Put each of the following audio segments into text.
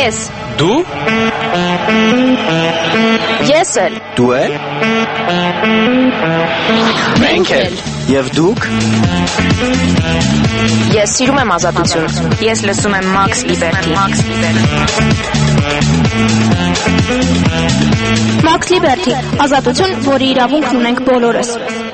Ես։ Դու։ Ես էլ։ Դու էլ։ Մենք էլ։ Եվ դուք։ Ես սիրում եմ ազատություն։ Ես լսում եմ Max Liberty։ Max Liberty, ազատություն, որի իրավունքն ունենք բոլորս։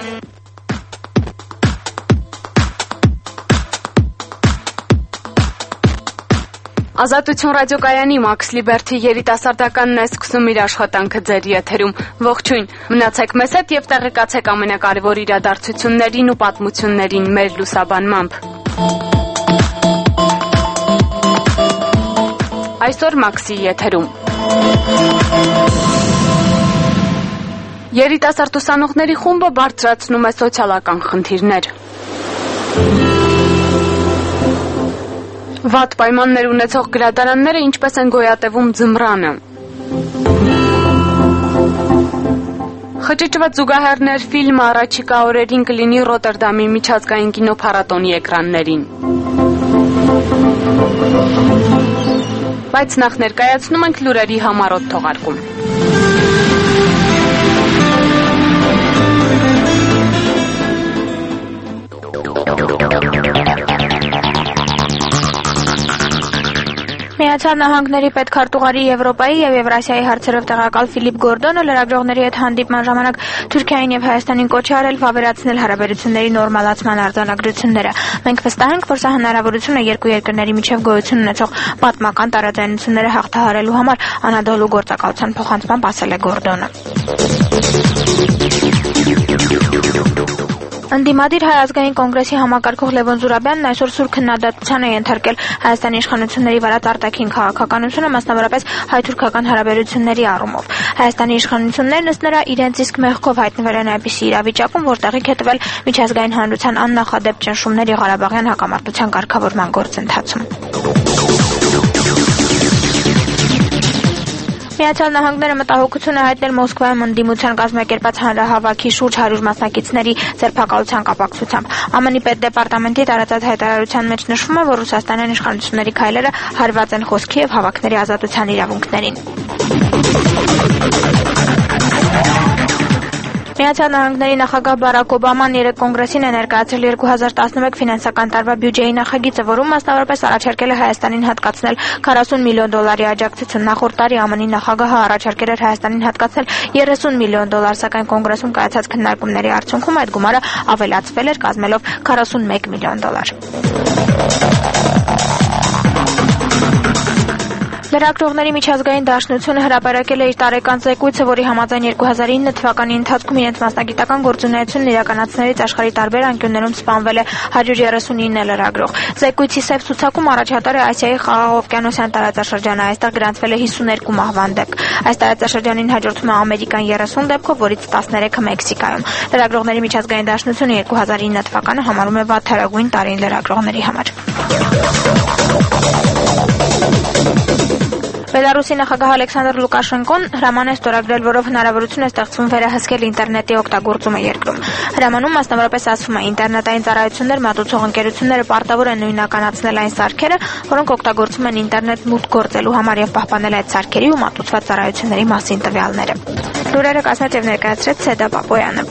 Ազատություն ռադիոկայանի Max Liberty երիտասարդականն է սկսում իր աշխատանքը ձեր եթերում։ Ողջույն, մնացեք մեզ հետ եւ տեղեկացեք ամենակարևոր իրադարձություններին ու պատմություններին մեր լուսաբանմամբ։ Այսօր Max-ի եթերում երիտասարդ ուսանողների խումբը բարձրացնում է սոցիալական խնդիրներ։ Վատ պայմաններ ունեցող գրադարանները ինչպես են գոյատևում ձմռանը։ Խճճված զուգահեռներ ֆիլմը առաջիկա օրերին կլինի Ռոտերդամի միջազգային կինոփառատոնի էկրաններին։ Բայց նախ ներկայացնում ենք լուրերի համառոտ թողարկում։ Միացյալ Նահանգների պետքարտուղարի Եվրոպայի եւ Եվրասիայի հարցերով տեղակալ Ֆիլիպ Գորդոնը լրագրողների հետ հանդիպման ժամանակ Թուրքիային եւ Հայաստանին կոչ է արել վավերացնել հարաբերությունների նորմալացման արձանագրությունները։ Մենք վստահ ենք, որ սա հնարավորություն է երկու երկրների միջև գոյություն ունեցող պատմական տարաձայնությունները հաղթահարելու համար, Անադոլու գործակալության փոխանցմամբ ասել է Գորդոնը։ Ընդդիմադիր Հայ ազգային կոնգրեսի համակարգող Լևոն Զուրաբյանն այսօր սուր քննադատության է ենթարկել Հայաստանի իշխանությունների վարած արտաքին քաղաքականությունը, մասնավորապես հայ-թուրքական հարաբերությունների առումով։ Հայաստանի իշխանություններն ըստ նրա իրենց իսկ մեղքով հայտնվել են այնպիսի իրավիճակում, որ տեղիք է տվել միջազգային հանրության աննախադեպ ճնշումների Ղարաբաղյան հակամարտության կարգավորման գործընթացում։ Միացյալ Նահանգները մտահոգություն է հայտնել Մոսկվայում ընդդիմության կազմակերպած հանրահավաքի շուրջ 100 մասնակիցների ձերբակալության կապակցությամբ։ ԱՄՆ-ի պետդեպարտամենտի տարածած հայտարարության մեջ նշվում է, որ Ռուսաստանյան իշխանությունների քայլերը հարված են խոսքի եւ հավաքների ազատության իրավունքներին։ Միացյալ Նահանգների նախագահ Բարակ Օբաման երեկ կոնգրեսին է ներկայացրել 2011 ֆինանսական տարվա բյուջեի նախագիծը, որում մասնավորապես առաջարկել է Հայաստանին հատկացնել $40 միլիոն աջակցություն։ Նախորդ տարի ԱՄՆ-ի նախագահը առաջարկել էր Հայաստանին հատկացնել $30 միլիոն, սակայն կոնգրեսում կայացած քննարկումների արդյունքում այդ գումարը ավելացվել էր, կազմելով $41 միլիոն։ Լրագրողների միջազգային դաշնությունը հրապարակել է իր տարեկան զեկույցը, որի համաձայն 2009 թվականի ընթացքում իրենց մասնագիտական գործունեությունն իրականացնելիս աշխարհի տարբեր անկյուններում սպանվել է 139 լրագրող։ Զեկույցի սև ցուցակում առաջատար է Ասիայի խաղաղօվկիանոսյան տարածաշրջանը, այստեղ գրանցվել է 52 մահվան դեպք։ Այս տարածաշրջանին հաջորդում է Ամերիկան 30 դեպքով, որից 13-ը Մեքսիկայում։ Լրագրողների միջազգային դաշնությունը 2009 թվականը համարում է վատթարագույն տարին լրագրողների համար։ Բելարուսի նախագահ Ալեքսանդր Լուկաշենկոն հրաման է ստորագրել, որով հնարավորություն է ստեղծվում վերահսկել ինտերնետի օգտագործումը երկրում։ Հրամանում մասնավորապես ասվում է, ինտերնետային ծառայություններ մատուցող ընկերությունները պարտավոր են նույնականացնել այն սարքերը, որոնք օգտագործում են ինտերնետ մուտք գործելու համար եւ պահպանել այդ սարքերի ու մատուցված ծառայությունների մասին տվյալները։ Լուրերը կազմեց եւ ներկայացրեց Սեդա Պապոյանը։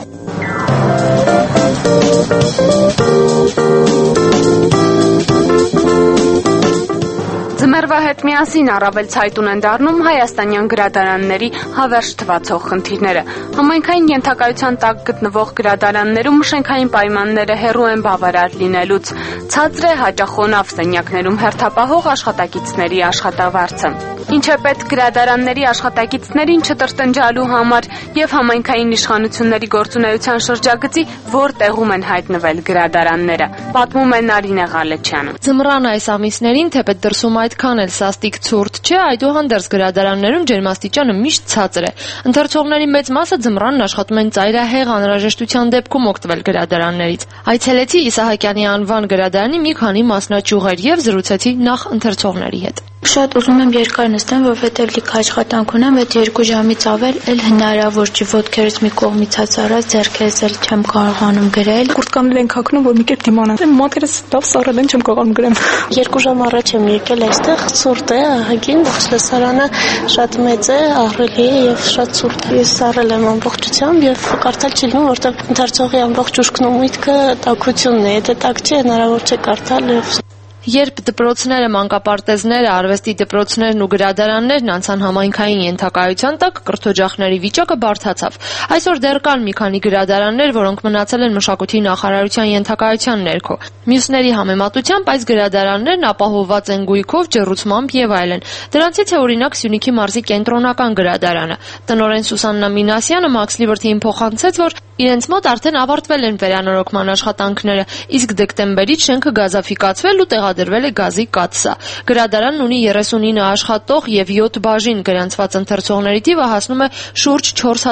Ձմեռվա հետ միասին առավել ցայտուն են դառնում հայաստանյան գրադարանների հավերժ թվացող խնդիրները։ Համայնքային ենթակայության տակ գտնվող գրադարաններում շենքային պայմանները հեռու են բավարար լինելուց։ Ցածր է հաճախոնավ սենյակներում հերթապահող աշխատակիցների աշխատավարձը։ Ինչ է պետք գրադարանների աշխատակիցներին չտրտնջալու համար եւ համայնքային իշխանությունների գործունեության շրջագծի որ տեղում են հայտնվել գրադարանները, պատմում է Նարինե Ղալեչյանը։ Ձմռան այս ամիսներին թեպետ դրսում այդքան էլ սաստիկ ցուրտ չէ, այդուհանդերձ գրադարաններում ջերմաստիճանը միշտ ցածր է։ Ընթերցողների մեծ մասը ձմռանն աշխատում են ծայրահեղ անհրաժեշտության դեպքում օգտվել գրադարաններից։ Այցելեցի Իսահակյանի անվան գրադարանի մի քանի մասնաճյուղեր եւ զրուցեցի նախ ընթերցողների հետ։ Շատ ուզում եմ երկար նստեմ, որովհետև լիք աշխատանք ունեմ, այդ 2 ժամից ավել էլ հնարավոր չի, ոտքերս մի կողմից հացարած, ձեռքերս էլ չեմ կարողանում գրել։ Կուրտկաններ ենք հագնում, որ մի կերպ դիմանան։ Մատերս լավ սառել են, չեմ կարողանում գրեմ։ 2 ժամ առաջ եմ եկել այստեղ, ցուրտ է, ահագին, լսարանը շատ մեծ է, ահռելի է եւ շատ ցուրտ է։ Ես սառել եմ ամբողջությամբ եւ կարդալ չի լինում, որտեղ ընթերցողի ամբողջ ուշքն ու միտքը տաքությունն է, եթե տաք չի, հնարավոր չէ կարդալ եւ Երբ դպրոցները, մանկապարտեզները, արվեստի դպրոցներն ու գրադարաններն անցան համայնքային ենթակայության տակ, կրթօջախների վիճակը բարդացավ։ Այսօր դեռ կան մի քանի գրադարաններ, որոնք մնացել են մշակույթի նախարարության ենթակայության ներքո։ Մյուսների համեմատությամբ այս գրադարաններն ապահովված են գույքով, ջեռուցմամբ եւ այլն։ Դրանցից է օրինակ Սյունիքի մարզի կենտրոնական գրադարանը։ Տնօրեն Սուսաննա Մինասյանը Max Liberty-ին փոխանցեց, որ իրենց մոտ արդեն ավարտվել են վերանորոգման աշխատանքները, իսկ դեկտեմբերից շենքը գազաֆիկացվել ու տեղադրվել է գազի կաթսա։ Գրադարանն ունի 39 աշխատող եւ 7 բաժին, գրանցված ընթերցողների թիվը հասնում է շուրջ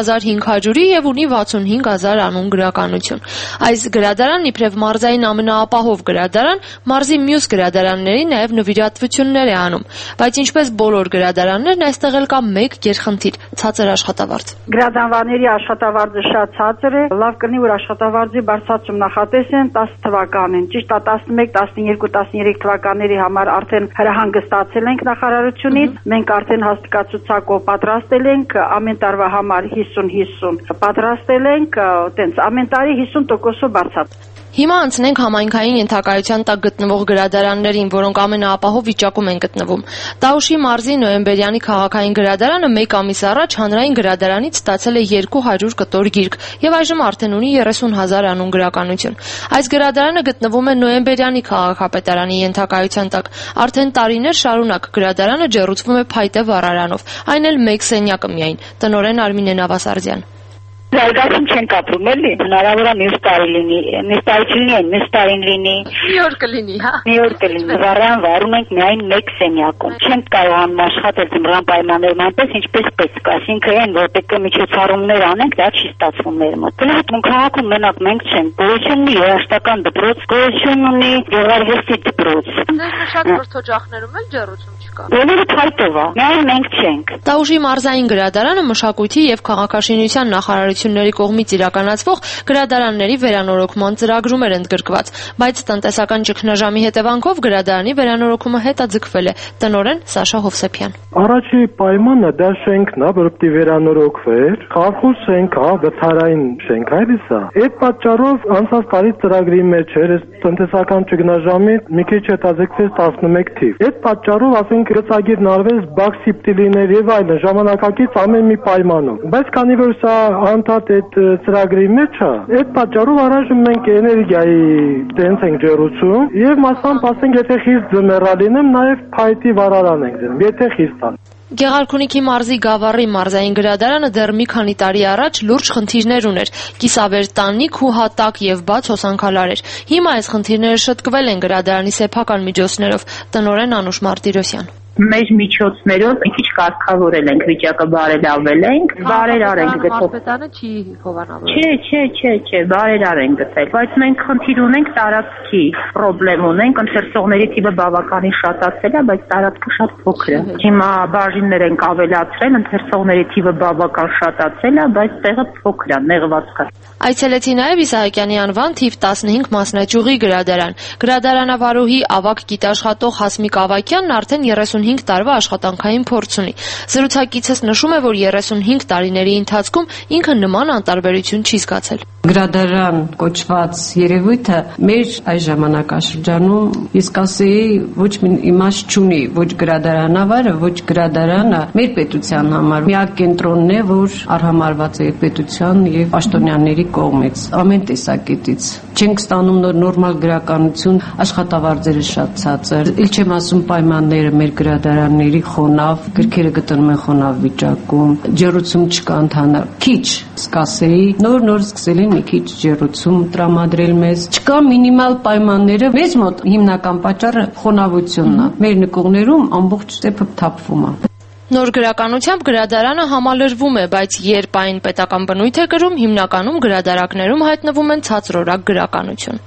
4500-ի եւ ունի 65000 անուն գրականություն։ Այս գրադարանն իբրև մարզային ամենաապահով գրադարան, մարզի մյուս գրադարանների նաեւ նվիրատվություններ է անում, բայց ինչպես բոլոր գրադարաններն, այստեղ էլ կա մեկ գերխնդիր՝ ցածր աշխատավարձ։ Գրադարանների աշխատավարձը շատ ցածր է, լավ կլինի, որ աշխատավարձի բարձրացում նախատեսեն 10 թվականին, ճիշտ է 11, 12, 13 թվականների համար արդեն հրահանգստացել ենք նախարարությունից, մենք արդեն հաստատակցուցակով պատրաստել ենք, ամեն տարվա համար 50-50 պատրաստել ենք, տենց ամեն տարի 50%-ով բարձրացում։ Հիմա անցնենք համայնքային ենթակայության տակ գտնվող գրադարաններին, որոնք ամենաապահով վիճակում են գտնվում։ Տաուշի մարզի Նոյեմբերյանի քաղաքային գրադարանը 1 ամիս առաջ հանրային գրադարանից ստացել է 200 կտոր գիրք եւ այժմ արդեն ունի 30000 անուն գրականություն։ Այս գրադարանը գտնվում է Նոյեմբերյանի քաղաքապետարանի ենթակայության տակ։ Արդեն տարիներ շարունակ գրադարանը ջեռուցվում է փայտե վառարանով, այն էլ 1 սենյակը միայն։ Տնօրեն Արմինե Նավասարդյան։ Զարգացում չենք ապրում էլի, հնարավոր է մյուս տարի լինի, մյուս տարի չլինի, մյուս տարին լինի։ Մի օր կլինի, հա։ Մի օր կլինի, վառան վառում ենք միայն 1 սենյակում։ Չենք կարողանում աշխատել ձմռան պայմաններում այնպես, ինչպես պետք է, այսինքն այն, որ պետք է միջոցառումներ անենք, դա չի ստացվում մեր մոտ։ Գլխում քաղաքում մենակ մենք չենք, գոյություն ունի երաժշտական դպրոց, գոյություն ունի գեղարվեստի դպրոց։ Դες շատ կրթօջախներում էլ ջեռուցում չկա։ Բոլորը փայտով է, միայն մենք չենք։ Տաուշի մարզային գրադարանը մշակույթի եւ քաղաքաշինության նախարարությունների կողմից իրականացվող գրադարանների վերանորոգման ծրագրում էր ընդգրկված, բայց տնտեսական ճգնաժամի հետևանքով գրադարանի վերանորոգումը հետաձգվել է։ Տնօրեն Սաշա Հովսեփյան։ Առաջի պայմանը դա շենքն է, որ պետք է վերանորոգվեր, խարխուլ շենք է, վթարային շենք է, սա։ Այդ պատճառով անցած տարի ծրագրի մեջ էր տնտեսական ճգնաժամի մի քիչ հետաձգվեց 11 թիվ։ Այդ պատճառով ասենք գծագիրն արվեց բաքսիպտիլիներ եւ այլն ժամանակակից ամեն մի պայմանով։ Բայց քանի որ սա անդադ այդ ծրագրի մեջ է, այդ պատճառով առայժմ մենք էներգիայի տենց ենք ջեռուցում եւ մասամբ ասենք եթե խիստ ձմեռա լինեմ նաեւ փայտի վառարան ենք դնում, եթե խիստ է։ Գեղարքունիքի մարզի Գավառի մարզային գրադարանը դեռ մի քանի տարի առաջ լուրջ խնդիրներ ուներ՝ կիսավեր տանիք ու հատակ եւ բաց հոսանքալար էր։ Հիմա այս խնդիրները շտկվել են գրադարանի սեփական միջոցներով։ Տնօրեն Անուշ Մարտիրոսյան։ Մեր միջոցներով մի քիչ կարգավորել ենք վիճակը, բարելավել ենք, բարերար ենք գտել։ Մարզպետարանը չի հովանավորել։ Չէ, բարերար ենք գտել, բայց մենք խնդիր ունենք տարածքի, խնդրեմ ունենք, ընթերցողների թիվը բավականին շատացել է, բայց տարածքը շատ փոքր է։ Հիմա բաժիններ ենք ավելացրել, ընթերցողների թիվը բավական շատացել է, բայց տեղը փոքր է, նեղվածք է։ Այցելեցի նաև Իսահակյանի անվան թիվ 15 մասնաճյուղի գրադարան։ Գրադարանավարուհի ավագ գիտաշխատող Հասմիկ Ավակյանն արդեն 35 տարվա աշխատանքային փորձ ունի։ Զրուցակիցս նշում է, որ 35 տարիների ընթացքում ինքը նման անտարբերություն չի զգացել։ Գրադարան կոչված երևույթը մեր այս ժամանակաշրջանում իսկ ասեի ոչ մի իմաստ չունի, ոչ գրադարանավարը, ոչ գրադարանը մեր պետության համար միակ կենտրոնն է, որ արհամարված է պետության եւ պաշտոնյաների կողմից ամեն տեսակետից։ Չենք ստանում նորմալ գրականություն, աշխատավարձերը շատ ցածր։ Իլ չեմ ասում պայմանները մեր գրադարանների խոնավ, գրքերը գտնվում են խոնավ վիճակում, ջեռուցում չկա ընդհանուր։ Քիչ սկսեի, նոր սկսել են մի քիչ ջեռուցում տրամադրել մեզ։ Չկա մինիմալ պայմանները, մեզ մոտ հիմնական պատճառը խոնավությունն է։ Մեր նկողներում ամբողջ ստեպը թափվում է։ Նոր գրականությամբ գրադարանը համալրվում է, բայց երբ այն պետական բնույթ է կրում, հիմնականում գրադարակներում հայտնվում են ցածրորակ գրականություն։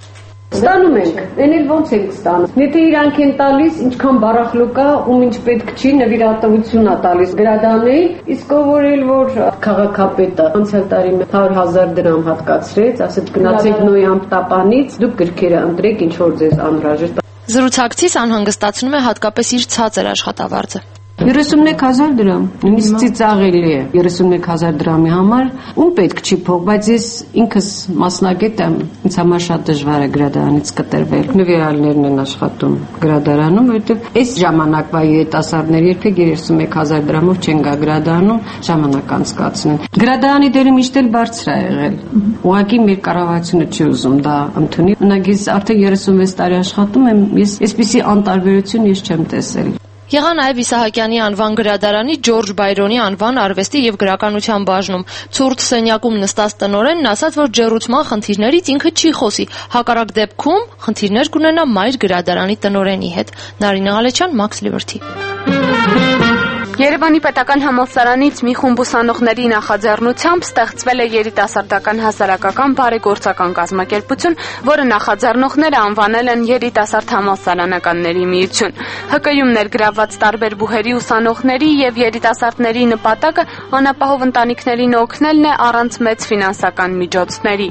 Ստանում ենք, այն էլ ոնց ենք ստանում։ Եթե իրանք են տալիս, ինչքան բարախլուկ կա, ում ինչ պետք չի, նվիրատվություն է տալիս գրադանեի, իսկ ով էլ որ քաղաքապետը անցյալ տարի 100,000 դրամ հատկացրեց, ասեց գնացեք Նոյամբ տապանից, դուք գրքերը ընտրեք, ինչ որ ձեզ անհրաժեշտ։ Զրուցակցից անհանգստացնում է հատկապես իր ցածր աշխատավարձը։ 31,000 դրամ, նույնիսկ ծիծաղելի է 31,000 դրամի համար, ում պետք չի փող, բայց ես ինքս մասնագետ եմ, ինձ համար շատ դժվար է գրադարանից կտրվել։ Նվիրալներն են աշխատում գրադարանում, որովհետև այս ժամանակվա երիտասարդները երբեք 31,000 դրամով չեն գա գրադարանում ժամանակ անցկացնեն։ Գրադարանի դերը միշտ էլ բարձր է եղել։ Ուղղակի մեր կառավարությունը չի ուզում դա ընդունի։ Օրինակ ես արդեն 36 տարի աշխատում եմ, ես այսպիսի անտարբերություն ես չեմ տեսել։ Եղա նաև Իսահակյանի անվան գրադարանի Ջորջ Բայրոնի անվան արվեստի եւ գրականության բաժնում։ Ցուրտ սենյակում նստած տնօրենն ասաց, որ ջեռուցման խնդիրներից ինքը չի խոսի։ Հակառակ դեպքում խնդիրներ կունենա մայր գրադարանի տնօրենի հետ։ Նարինե Ղալեչյան, Max Liberty։ Երևանի պետական համալսարանից մի խումբ ուսանողների նախաձեռնությամբ ստեղծվել է երիտասարդական հասարակական բարեգործական կազմակերպություն, որը նախաձեռնողները անվանել են Երիտասարդ համալսարանականների միություն։ ՀԿ-ում ներգրավված տարբեր բուհերի ուսանողների եւ երիտասարդների նպատակը անապահով ընտանիքներին օգնելն է առանց մեծ ֆինանսական միջոցների։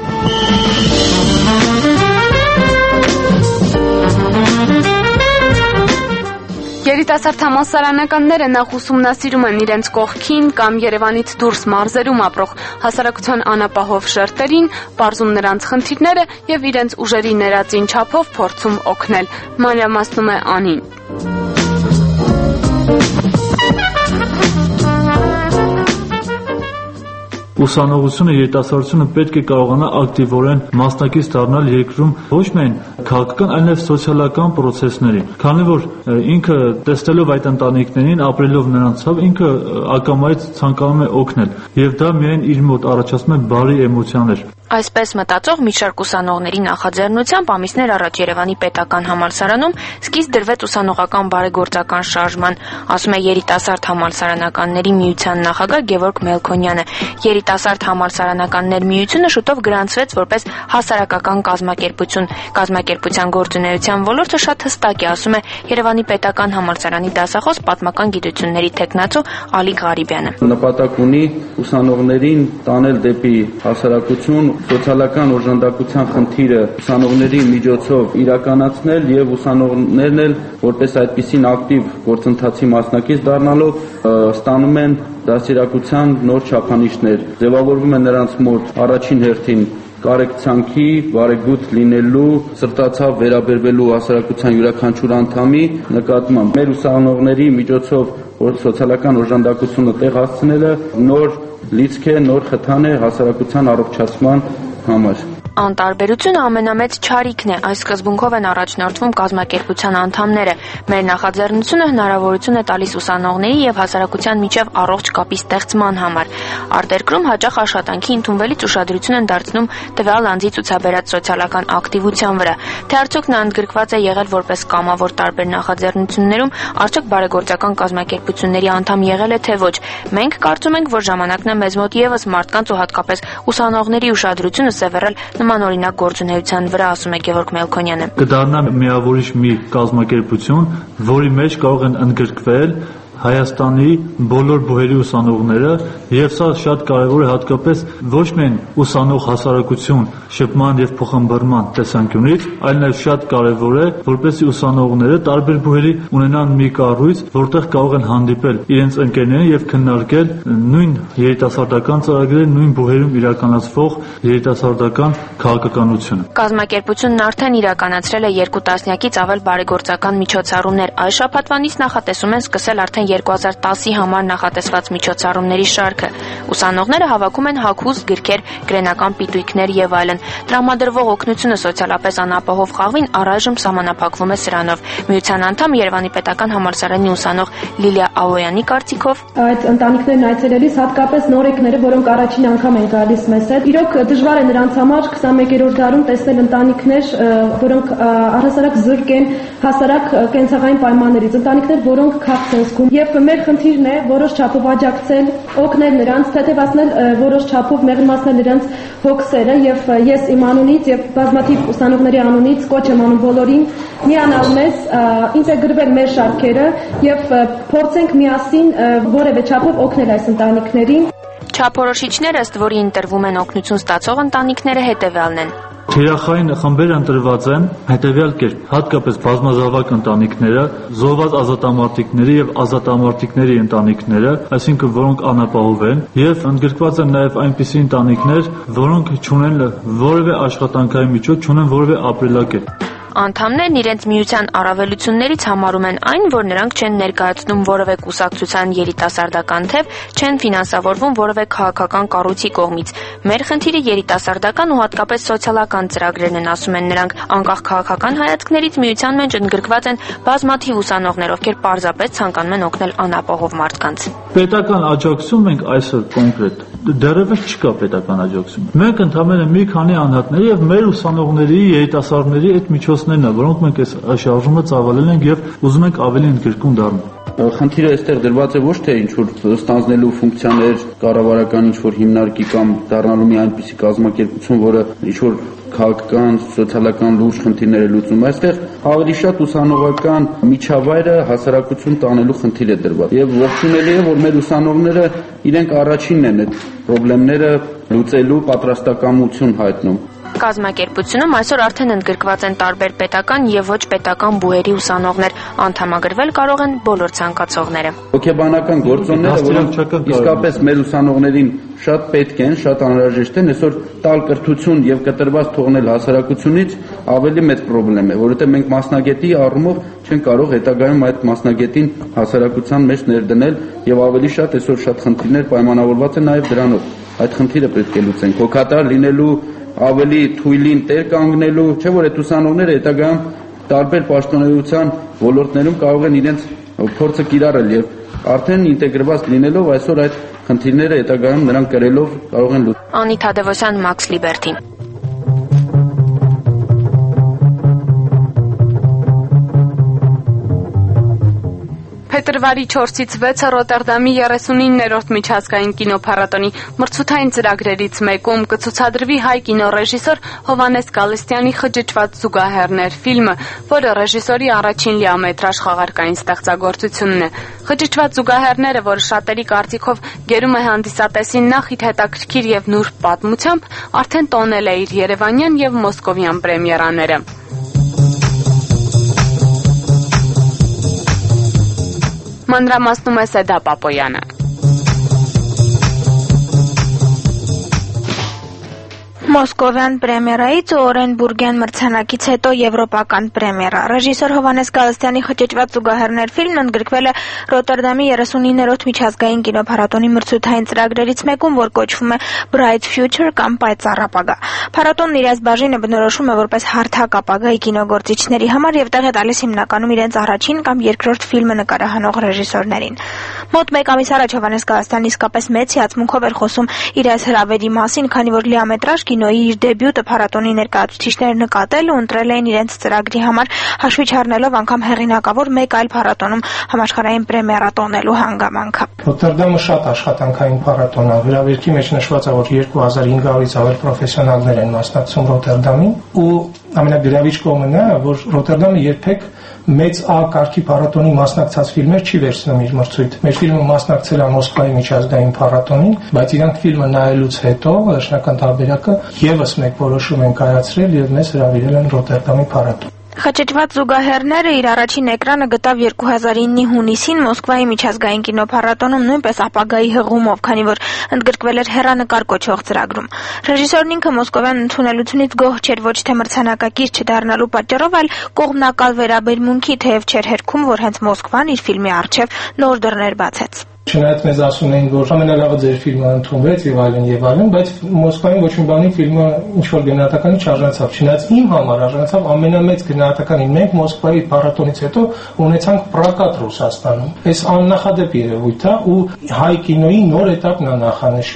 Երիտասարդ համալսարանականները նախ ուսումնասիրում են իրենց կողքին կամ Երևանից դուրս մարզերում ապրող հասարակության անապահով շերտերին, պարզում նրանց խնդիրները եւ իրենց ուժերի ներածին չափով փորձում օգնել։ Մանրամասնում է Անին։ Ուսանողությունը, երիտասարդությունը պետք է կարողանա ակտիվորեն մասնակից դառնալ երկրում ոչ միայն քաղաքական, այլև սոցիալական պրոցեսներին, քանի որ ինքը տեսնելով այդ ընտանիքներին, ապրելով նրանցով, ինքը ակամայից ցանկանում է օգնել, եւ դա միայն իր մոտ առաջացնում է բարի էմոցիաներ։ Այսպես մտածող մի շարք ուսանողների նախաձեռնությամբ ամիսներ առաջ Երևանի պետական համալսարանում սկիզբ դրվեց ուսանողական բարեգործական շարժման, ասում է երիտասարդ համալսարանականների միության նախագահ Գևորգ Մելքոնյանը։ Երիտասարդ համալսարանականներ միությունը շուտով գրանցվեց որպես հասարակական կազմակերպություն։ Կազմակերպության գործունեության ոլորտը շատ հստակ է, ասում է Երևանի պետական համալսարանի դասախոս պատմական գիտությունների թեկնածու Ալիկ Ղարիբյանը։ Նպատակ ունի ուսանողներին տանել դեպի հասարակություն, սոցիալական օժանդակության խնդիրը ուսանողների միջոցով իրականացնել եւ ուսանողներն էլ որպես այդպիսին ակտիվ գործընթացի մասնակից դառնալով ստանում են դասերակցության նոր չափանիշներ, ձևավորվում է նրանց մոտ առաջին հերթին կարեկցանքի, բարեգութ լինելու, սրտացավ վերաբերվելու հասարակության յուրաքանչյուր անդամի նկատմամբ։ Մեր ուսանողների միջոցով սոցիալական օժանդակությունը տեղ հասցնելը նոր լիցք է, նոր խթան է հասարակության առողջացման համար։ Անտարբերությունը ամենամեծ չարիքն է, այս սկզբունքով են առաջնորդվում կազմակերպության անդամները։ Մեր նախաձեռնությունը հնարավորություն է տալիս ուսանողների եւ հասարակության միջև առողջ կապի ստեղծման համար։ Արտերկրում հաճախ աշխատանքի ընդունվելից ուշադրություն են դարձնում տվյալ անձի ցուցաբերած սոցիալական ակտիվության վրա։ Թե արդյոք նա ընդգրկված է եղել որպես կամավոր տարբեր նախաձեռնություններում, արդյոք բարեգործական կազմակերպությունների անդամ եղել է թե ոչ։ Մենք կարծում ենք, որ ժամանակն է մեզ մոտ եւս մարդկանց ու հատկապես ուսանողների ուշադրությունը սևեռել նմանօրինակ գործունեության վրա, ասում է Գևորգ Մելքոնյանը։ Կդառնա միավորիչ մի կազմակերպություն, որի մեջ կարող են ընդգրկվել Հայաստանի բոլոր բուհերի ուսանողները, եւ սա շատ կարեւոր է հատկապես ոչ միայն ուսանող հասարակություն շփման եւ փոխհմբռնման տեսանկյունից, այլ նաեւ շատ կարեւոր է, որպեսզի ուսանողները տարբեր բուհերի ունենան մի կառույց, որտեղ կարող են հանդիպել իրենց ընկերներին եւ քննարկել նույն երիտասարդական ծրագրերը, նույն բուհերում իրականացվող երիտասարդական քաղաքականությունը։ Կազմակերպությունն արդեն իրականացրել է 2 տասնյակից ավել բարեգործական միջոցառումներ։ Այս շաբաթվանից նախատեսում են սկսել արդեն 2010-ի համար նախատեսված միջոցառումների շարքը։ Ուսանողները հավաքում են հագուստ, գրքեր, գրենական պիտույքներ եւ այլն։ Տրամադրվող օգնությունը սոցիալապես անապահով խաղին առայժմ սահմանափակվում է սրանով։ Միության անդամ Երևանի պետական համալսարանի ուսանող Լիլիա Ավոյանի կարծիքով այդ ընտանիքներն այցելելիս հատկապես նորեկները, որոնք առաջին անգամ են գալիս մեզ հետ, իրոք դժվար է նրանց համար 21-րդ դարում տեսնել ընտանիքներ, որոնք առհասարակ զուրկ են հասարակ կենցաղային պայմաններից, ընտանիքներ, որոնք քաղց են զգում Եվ մեր խնդիրն է որոշ չափով աջակցել, օգնել նրանց, թեթևացնել որոշ չափով մեղմացնել նրանց հոգսերը եւ ես իմ անունից եւ բազմաթիվ ուսանողների անունից կոչ եմ անում բոլորին միանալ մեզ, ինտեգրվել մեր շարքերը եւ փորձենք միասին որևէ չափով օգնել այս ընտանիքներին։ Չափորոշիչները, ըստ որի ընտրվում են օգնություն ստացող ընտանիքները, հետևյալն են. Թիրախային խմբերը ընտրված են հետևյալ կերպ, հատկապես բազմազավակ ընտանիքները, զոհված ազատամարտիկների եւ ազատամարտիկների ընտանիքները, այսինքն որոնք անապահով են, եւ ընդգրկված են նաեւ այնպիսի ընտանիքներ, որոնք չունեն որևէ աշխատանքային միջոց, չունեն որևէ ապրելակերպ։ Անդամներն իրենց միության առավելություններից համարում են այն, որ նրանք չեն ներկայացնում որևէ կուսակցության երիտասարդական թեւ, չեն ֆինանսավորվում որևէ քաղաքական կառույցի կողմից։ Մեր խնդիրը երիտասարդական ու հատկապես սոցիալական ծրագրերն են, ասում են նրանք, անկախ քաղաքական հայացքներից միության մեջ ընդգրկված են բազմաթիվ ուսանողներ, ովքեր պարզապես ցանկանում են օգնել անապահով մարդկանց։ Պետական աջակցություն մենք այսօր կոնկրետ դեռևս չկա պետական աջակցություն։ Մենք ընդհանրապես մի քանի անհատների եւ մեր ուսանողների, երիտասարդների այդ միջոցներն են, որոնք մենք այս շարժումը ծավալել ենք եւ ուզում ենք ավելի ընդգրկուն դառնալ։ Խնդիրը այստեղ դրված է ոչ թե ինչ-որ ստանձնելու ֆունկցիաներ, կառավարական ինչ-որ հիմնարկի կամ դառնալու մի այնպիսի կազմակերպություն, որը ինչ-որ քաղաքական, սոցիալական լուրջ խնդիրներ է լուծում։ Այստեղ ավելի շատ ուսանողական միջավայրը հասարակություն տանելու խնդիր է դրված։ Եվ ողջունելի է, որ մեր ուսանողները իրենք առաջինն են այդ խնդիրները լուծելու պատրաստակամություն հայտնում։ Կազմակերպությունում այսօր արդեն ընդգրկված են տարբեր պետական եւ ոչ պետական բուհերի ուսանողներ, անդամագրվել կարող են բոլոր ցանկացողները։ Հոգեբանական գործոնները, որոնք իսկապես մեր ուսանողներին շատ պետք են, շատ անհրաժեշտ են, այսօր տալ կրթություն եւ կտրված թողնել հասարակությունից ավելի մեծ խնդրեմ է, որովհետեւ մենք մասնագետի առումով չեն կարող հետագայում այդ մասնագետին հասարակության մեջ ներդնել եւ ավելի շատ այսօր շատ խնդիրներ պայմանավորված են նաեւ դրանով։ Այդ խնդիրը պետք է լուծենք։ Հոգատար լինելու ավելի թույլին տեր կանգնելու, չէ՞ որ այդ ուսանողները հետագայում տարբեր պաշտոնայնության ոլորտներում կարող են իրենց փորձը կիրառել եւ արդեն ինտեգրված լինելով այսօր այդ խնդիրները հետագայում նրանք կրելով կարող են լուծել։ Անի Թադևոսյան, Մաքս Լիբերթի։ Փետրվարի 4-ից 6-ը Ռոտերդամի 39-րդ միջազգային կինոփառատոնի մրցութային ծրագրերից մեկում կցուցադրվի հայ կինոռեժիսոր Հովհաննես Գալստյանի «Խճճված զուգահեռներ» ֆիլմը, որը ռեժիսորի առաջին լիամետրաժ խաղարկային ստեղծագործությունն է։ «Խճճված զուգահեռները», որը շատերի կարծիքով գերում է հանդիսատեսին նախ իր հետաքրքիր եւ նուրբ պատմությամբ, արդեն տոնել է իր երևանյան եւ մոսկովյան պրեմիերաները։ Մանրամասնում է Սեդա Պապոյանը։ Մոսկովյան պրեմիերայից ու Օրենբուրգյան մրցանակից հետո եվրոպական պրեմիերա։ Ռեժիսոր Հովհաննես Գալստյանի «Խճճված զուգահեռներ» ֆիլմն ընդգրկվել է Ռոտերդամի 39-րդ միջազգային կինոփառատոնի մրցութային ծրագրերից մեկում, որ կոչվում է Bright Future կամ Պայծառ ապագա։ Փառատոնն իր այս բաժինը բնորոշում է որպես հարթակ ապագայի կինոգործիչների համար եւ տեղ է տալիս հիմնականում իրենց առաջին կամ երկրորդ ֆիլմը նկարահանող ռեժիսորներին։ Մոտ մեկ ամիս առաջ Հովհաննես Գալստյանն իսկապես մեծ հիացմունքով էր խոսում իր այս հրավերի մասին, քանի որ լիամետրաժ կինոյի իր դեբյուտը փառատոնի ներկայացուցիչները նկատել ու ընտրել էին իրենց ծրագրի համար, հաշվի չառնելով անգամ հեղինակավոր մեկ այլ փառատոնում համաշխարհային պրեմիերա տոնելու հանգամանքը։ Ռոտերդամը շատ աշխատանքային փառատոն է։ Վերաբերքի մեջ նշված է, որ 2500-ից ավել պրոֆեսիոնալներ են մասնակցում Ռոտերդամին ու ամենագրավիչ կողմը նա է, որ Ռոտերդամը երբեք մեծ A կարգի փառատոնի մասնակցած ֆիլմեր չի վերցնում իր մրցույթ։ Մեր ֆիլմը մասնակցել է Մոսկվայի միջազգային փառատոնին, բայց իրանք ֆիլմը նայելուց հետո վերջնական տարբերակը եւս մեկ որոշում են կայացրել եւ մեզ հրավիրել են Ռոտերդամի փառատոն։ Խճճված զուգահեռները իր առաջին էկրանը գտավ 2009-ի հունիսին Մոսկվայի միջազգային կինոփառատոնում նույնպես ապագայի հղումով, քանի որ ընդգրկվել էր հեռանկար կոչվող ծրագրում։ Ռեժիսորն ինքը մոսկովյան ընդունելությունից գոհ չէր ոչ թե մրցանակակիր չդառնալու պատճառով, այլ կողմնակալ վերաբերմունքի, թեև չէր հերքում, որ հենց Մոսկվան իր ֆիլմի առջև նոր դռներ բացեց։ Չնայած մեզ ասում էին, որ ամենալավը ձեր ֆիլմը ընդունվեց եւ այլն, բայց Մոսկվայում ոչ մի բանի ֆիլմը ինչ որ գնահատականի չարժանացավ։ Չնայած իմ համար արժանացավ ամենամեծ գնահատականին։ Մենք Մոսկվայի փառատոնից հետո ունեցանք պրոկատ Ռուսաստանում։ Այս աննախադեպ երևույթ է ու հայ կինոյի նոր էտապն է նախանշում։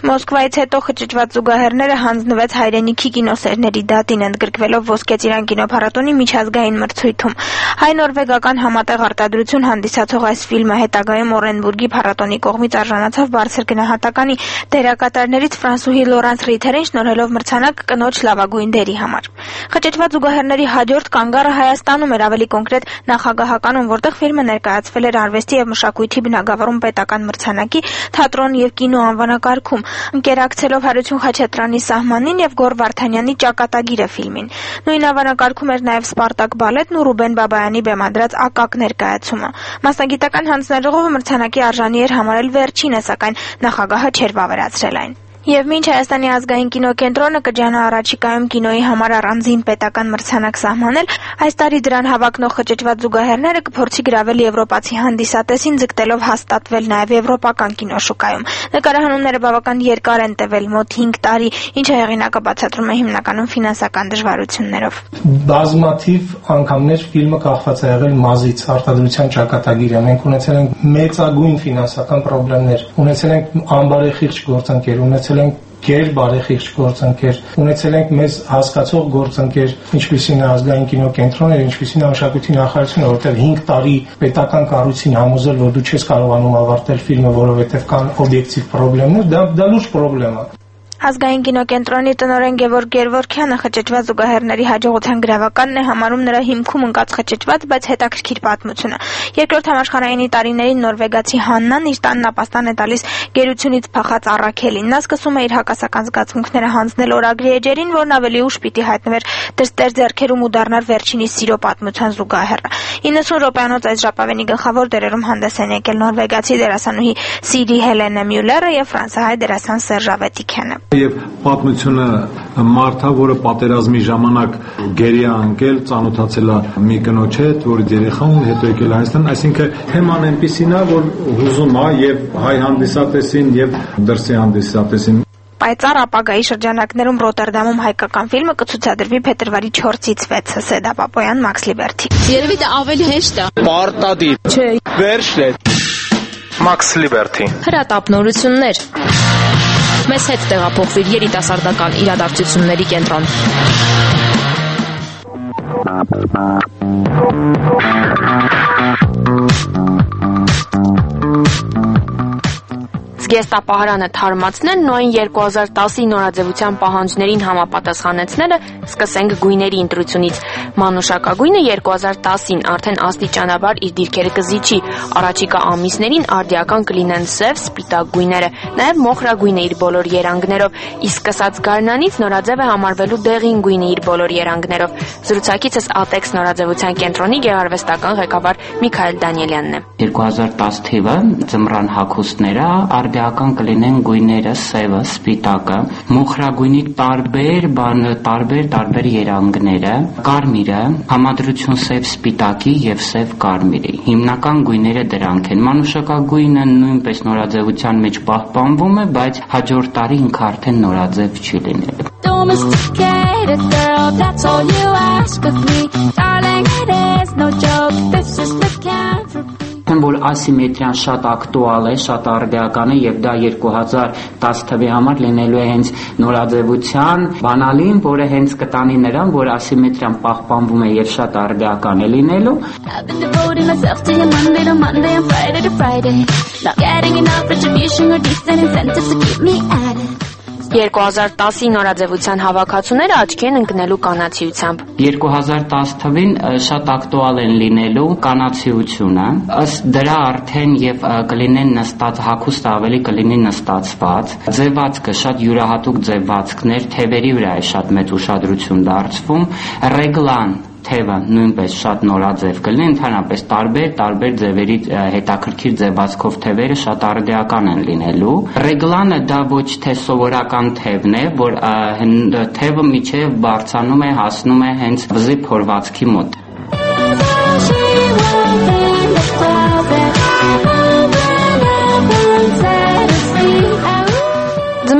Մոսկվայից հետո խճճված զուգահեռները հանձնվեց հայրենիքի կինոսերների դատին, ընդգրկվելով Ոսկե ծիրան կինոփառատոնի միջազգային մրցույթում։ Հայ-նորվեգական համատեղ արտադրություն հանդիսացող այս ֆիլմը հետագայում Օրենբուրգի փառատոնի կողմից արժանացավ բարձր գնահատականի, դերակատարներից ֆրանսուհի Լորանս Ռիթերին շնորհելով մրցանակ կնոջ լավագույն դերի համար։ Խճճված զուգահեռների հաջորդ կանգառը Հայաստանում էր, ավելի կոնկրետ Նախագահականում, որտեղ ֆիլմը ներկայացվել էր արվեստի եւ մշակույթի բնագավառում պետական մրցանակի թատրոն եւ կինո անվանակարգում, ընկերակցելով Հարություն Խաչատրյանի «Սահմանին» եւ Գոռ Վարդանյանի «Ճակատագիրը» ֆիլմին։ Նույն անվանակարգում էր նաեւ «Սպարտակ» բալետն ու Ռուբեն Բաբայանի բեմադրած «Ակակ» ներկայացումը։ Մասնագիտական հանձնաժողովը մրցանակի արժանի էր համարել վերջինը, սակայն նախագահը չէր վավերացրել այն։ Եվ մինչ Հայաստանի ազգային կինոկենտրոնը կջանա առաջիկայում կինոյի համար առանձին պետական մրցանակ սահմանել, այս տարի դրան հավակնող խճճված զուգահեռները կփորձի գրավել եվրոպացի հանդիսատեսին, ձգտելով հաստատվել նաև եվրոպական կինոշուկայում։ Նկարահանումները բավական երկար են տևել, մոտ 5 տարի, ինչը հեղինակը բացատրում է հիմնականում ֆինանսական դժվարություններով։ Բազմաթիվ անգամներ ֆիլմը կախված է եղել մազից, արտադրության ճակատագիրը։ Մենք ունեցել ենք մեծագույն ֆինանսական խնդիրներ, ունեցել ենք անբարեխիղճ գործընկեր, ունեցել ենք գերբարեխիղճ գործընկեր, ունեցել ենք մեզ հասկացող գործընկեր, ինչպիսին է ազգային կինոկենտրոնը, ինչպիսին է մշակույթի նախարարությունը, որտեղ 5 տարի պետական կառույցին համոզել, որ դու չես կարողանում ավարտել ֆիլմը, որովհետև կան օբյեկտիվ խնդիրներ, դա լուրջ խնդրեմ է։ Ազգային կինոկենտրոնի տնօրեն Գևորգ Գերվորքյանը խճճված զուգահեռների հաջողության գրավականն է համարում նրա հիմքում ընկած խճճված, բայց հետաքրքիր պատմությունը։ Երկրորդ համաշխարհայինի տարիներին նորվեգացի Հաննան իր տանն ապաստան է տալիս գերությունից փախած Առաքելին։ Նա սկսում է իր հակասական զգացմունքները հանձնել օրագրի էջերին, որն ավելի ուշ պիտի հայտնվեր դստեր ձեռքերում ու դառնար վերջինիս սիրո պատմության զուգահեռը։ 90 րոպեանոց այս ժապավենի գլխավոր դերերում հանդես են եկել նորվեգացի դերասանուհի Սիրի Հելենե Մյուլերը եւ ֆրանսահայ դերասան Սերժ Ավետիքյանը։ Եվ պատմությունը մարդա, որը պատերազմի ժամանակ գերի է ընկել, ծանոթացել է մի կնոջ հետ, որի երեխան ու հետո եկել Հայաստան, այսինքն թեման այնպիսին է, որ հուզում է եւ հայ հանդիսատեսին եւ դրսի հանդիսատեսին։ Պայծառ ապագայի շրջանակներում Ռոտերդամում հայկական ֆիլմը կցուցադրվի փետրվարի 4-ից 6-ը Սեդա Պապոյան, Մաքս Լիբերթի։ Երևի դա ավելի հեշտ է։ Պարտադիր։ Չէ։ Վերջն է։ Մաքս Լիբերթի։ Հրատապնորություններ։ Մեզ հետ տեղափոխվիր երիտասարդական իրադարձությունների կենտրոն։ Զգեստապահարանը թարմացնել նոյն 2010-ի նորաձևության պահանջներին համապատասխանեցնելը սկսենք գույների ընտրությունից։ Մանուշակագույնը 2010-ին արդեն աստիճանաբար իր դիրքերը կզիջի, առաջիկա ամիսներին արդիական կլինեն սև, սպիտակ գույները, նաև մոխրագույնը իր բոլոր երանգներով, իսկ սկսած գարնանից նորաձև է համարվելու դեղին գույնը իր բոլոր երանգներով։ Զրուցակիցս Ատեքս նորաձևության կենտրոնի գեղարվեստական ղեկավար Միքայել Դանիելյանն է։ 2010 թիվը ձմռան հագուստները արդիական կլինեն գույները սևը, սպիտակը, մոխրագույնի տարբեր երանգները, կարմիրը, համադրություն սև սպիտակի եւ սև կարմիրի։ Հիմնական գույները դրանք են։ Մանուշակագույնը նույնպես նորաձևության մեջ պահպանվում է, բայց հաջորդ տարի ինքը արդեն նորաձև չի լինելու։ Domesticated girl, that's all you ask of me. Darling, it is no joke. This is the camp. Որ ասիմետրիան շատ ակտուալ է, շատ արդիական է եւ դա 2010 թվի համար լինելու է հենց նորաձևության բանալին, որը հենց կտանի նրան, որ ասիմետրիան պահպանվում է եւ շատ արդիական է լինելու։ 2010-ի նորաձևության հավաքածուները աչքի են ընկնելու կանացիությամբ։ 2010 թվին շատ ակտուալ են լինելու կանացիությունը, ըստ դրա արդեն եւ կլինեն նստած հագուստը ավելի կլինի նստածված, ձևածքը շատ յուրահատուկ ձևվածքներ, թևերի վրա է շատ մեծ ուշադրություն դարձվում, ռեգլան թևը նույնպես շատ նորաձև կլինի, ընդհանրապես տարբեր ձևերի հետաքրքիր ձևածքով թևերը շատ արդիական են լինելու։ Ռեգլանը դա ոչ թե սովորական թևն է, որ թևը միջև բարձանում է, հասնում է հենց վզի փորվածքի մոտ։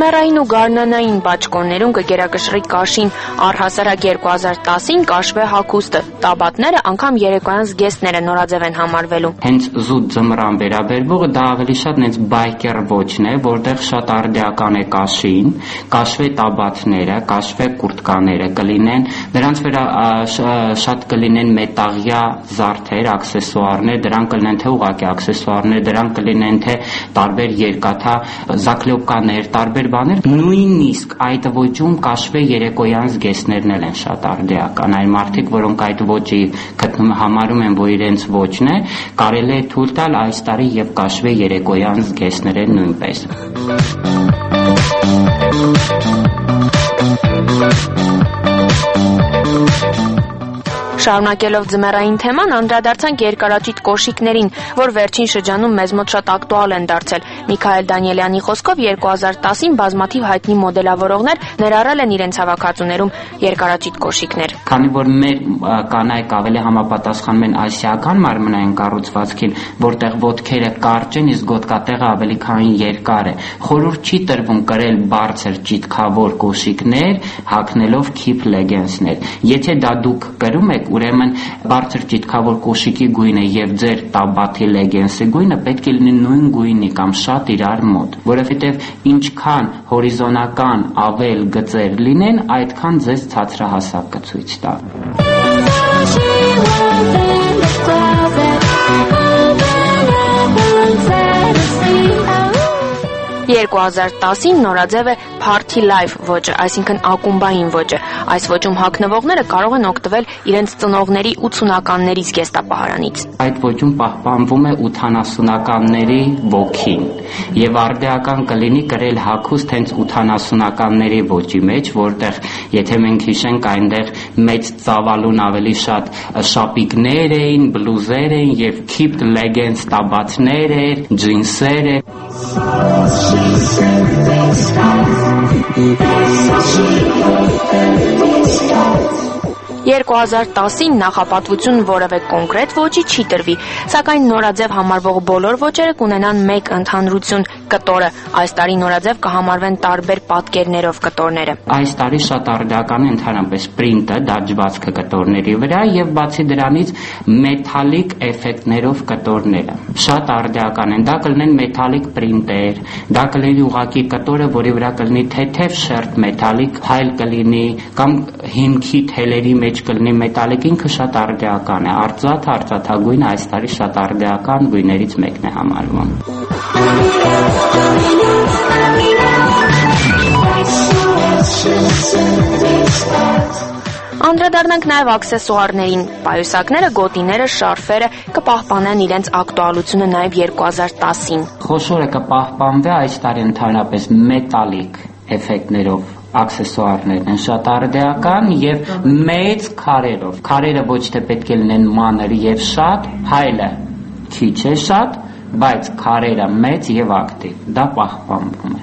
Ձմեռային ու գարնանային բաճկոններում կգերակշռի կաշին, առհասարակ 2010-ին կաշվե հագուստը, տաբատները անգամ երեկոյան զգեստները նորաձև են համարվելու։ Հենց զուտ ձմռան վերաբերվողը դա ավելի շատ նենց բայկեր ոճն է, որտեղ շատ արդիական է կաշին, կաշվե տաբատները, կաշվե կուրտկաները կլինեն, դրանց վրա շատ կլինեն մետաղյա զարդեր, աքսեսուարներ, դրանք կլինեն թե ուղղակի աքսեսուարներ, դրանք կլինեն թե տարբեր երկաթա զակլոպկաներ, տարբեր բաներ, նույնիսկ այդ ոճում կաշվե երեկոյան զգեստներն են շատ արդիական։ Այն մարդիկ, որոնք այդ ոճի համարում են, որ իրենց ոճն է, կարելի է թույլ տալ այս տարի եւ կաշվե երեկոյան զգեստները նույնպես։ Շարունակելով ձմեռային թեման, անդրադարձանք երկարաճիտ կոշիկներին, որ վերջին շրջանում մեզ մոտ շատ ակտուալ են դարձել։ Միքայել Դանիելյանի խոսքով 2010-ին բազմաթիվ հայտնի մոդելավորողներ ներառել են իրենց հավաքածուներում երկարաճիտ կոշիկներ։ Քանի որ մեր կանայք ավելի համապատասխանում են ասիական մարմնային կառուցվածքին, որտեղ ոտքերը կարճ են, իսկ գոտկատեղը ավելի քան երկար է, խորհուրդ չի տրվում կրել բարձր ճիթքավոր կոշիկներ, հագնելով քիփ լեգենսներ։ Եթե դա դուք կրում եք, ուրեմն բարձր ճիթքավոր կոշիկի գույնը եւ ձեր տաբաթի լեգենսի գույնը պետք է լինի նույն գույնի կամ շատ իրար մոտ, որովհետեւ ինչքան հորիզոնական ավել գծեր լինեն, այդքան ձեզ ցածրահասակ կցույց տա։ 2010-ին նորաձև է Party Life ոճը, այսինքն ակումբային ոճը։ Այս ոճում հագնվողները կարող են օգտվել իրենց ծնողների 80-ականների զգեստապահարանից։ Այդ ոճում պահպանվում է 80-ականների ոգին եւ արդիական կլինի կրել հագուստ հենց 80-ականների ոճի մեջ, որտեղ եթե մենք հիշենք այնտեղ մեծ ծավալուն ավելի շատ շապիկներ էին, բլուզեր էին եւ քիփ լեգենս տաբատներ էր, ջինսեր էր։ 2010-ին նախապատվություն որևէ կոնկրետ ոճի չի տրվի, սակայն նորաձև համարվող բոլոր ոճերը կունենան մեկ ընդհանրություն՝ կտորը։ Այս տարի նորաձև կհամարվեն տարբեր պատկերներով կտորները։ Այս տարի շատ արդիական է ընդհանրապես պրինտը, դաջվածքը կտորների վրա եւ բացի դրանից մեթալիկ էֆեկտներով կտորները։ Շատ արդիական են, դա կլինեն մեթալիկ պրինտեր, դա կլինի ուղղակի կտորը, որի վրա կլինի թեթև շերտ մեթալիկ փայլ կլինի կամ հիմքի թելերի մեջ կլինի մետալիկ, ինքը շատ արդիական է, արծաթագույնը այս տարի շատ արդիական գույներից մեկն է համարվում։ Անդրադառնանք նաև աքսեսուարներին։ Պայուսակները, գոտիները, շարֆերը կպահպանեն իրենց ակտուալությունը նաև 2010-ին։ Խոշորը կպահպանվի այս տարի ընդհանրապես մետալիկ էֆեկտներով աքսեսուարներն են շատ արդիական եւ մեծ քարերով։ Քարերը ոչ թե պետք է լինեն մանր եւ շատ, փայլը քիչ է շատ, բայց քարերը մեծ եւ ակտիվ։ Դա պահպանվում է։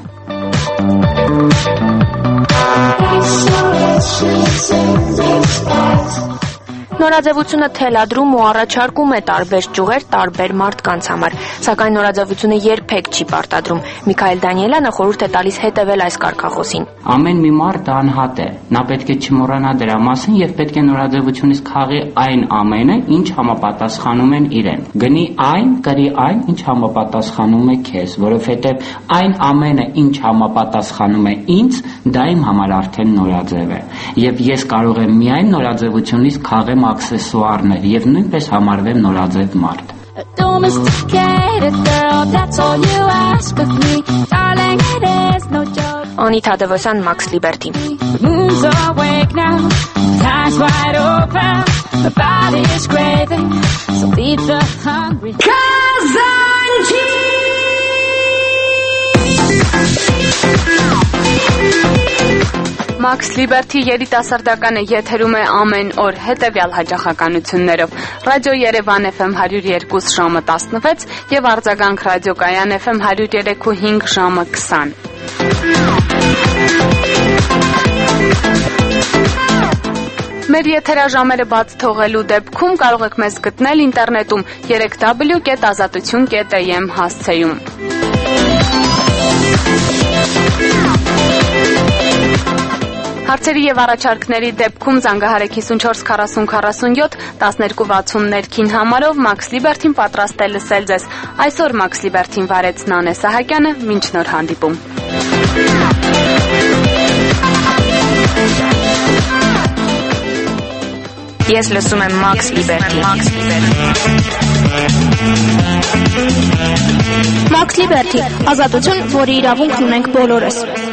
Նորաձևությունը թելադրում ու առաջարկում է տարբեր ճյուղեր տարբեր մարդկանց համար, սակայն նորաձևությունը երբեք չի պարտադրում։ Միքայել Դանիելյանը խորհուրդ է տալիս հետևել այս կարգախոսին։ Ամեն մի մարդ անհատ է, նա պետք է չմոռանա դրա մասին եւ պետք է նորաձևությունից քաղի այն ամենը, ինչ համապատասխանում են իրեն։ Գնի այն, կրի այն, ինչ համապատասխանում է քեզ, որովհետեւ այն ամենը, ինչ համապատասխանում է ինձ, դա իմ համար արդեն նորաձև է։ Եվ ես կարող եմ միայն նորաձևությունից քաղեմ աքսեսուարներ եւ նույնպես համարվեմ նորաձև մարդ։ Անիթա Դևոսյան, Max Liberty։ Max Liberty երիտասարդականը եթերում է ամեն օր հետևյալ հաճախականություններով. Ռադիո Երևան FM 102 ժամը 16 եւ արձագանք ռադիոկայան FM 103.5 ժամը 20։ Մեր եթերաժամերը բաց թողելու դեպքում կարող եք մեզ գտնել ինտերնետում www.azatutun.am հասցեում։ Հարցերի եւ առաջարկների դեպքում զանգահարեք 54 40 47 1260 ներքին համարով Max Liberty-ն պատրաստ է լսել ձեզ։ Այսօր Max Liberty-ն վարեց Նանե Սահակյանը, մինչ նոր հանդիպում։ Ես լսում եմ Max Liberty։ Max Liberty, ազատություն, որի իրավունքն ունենք բոլորս։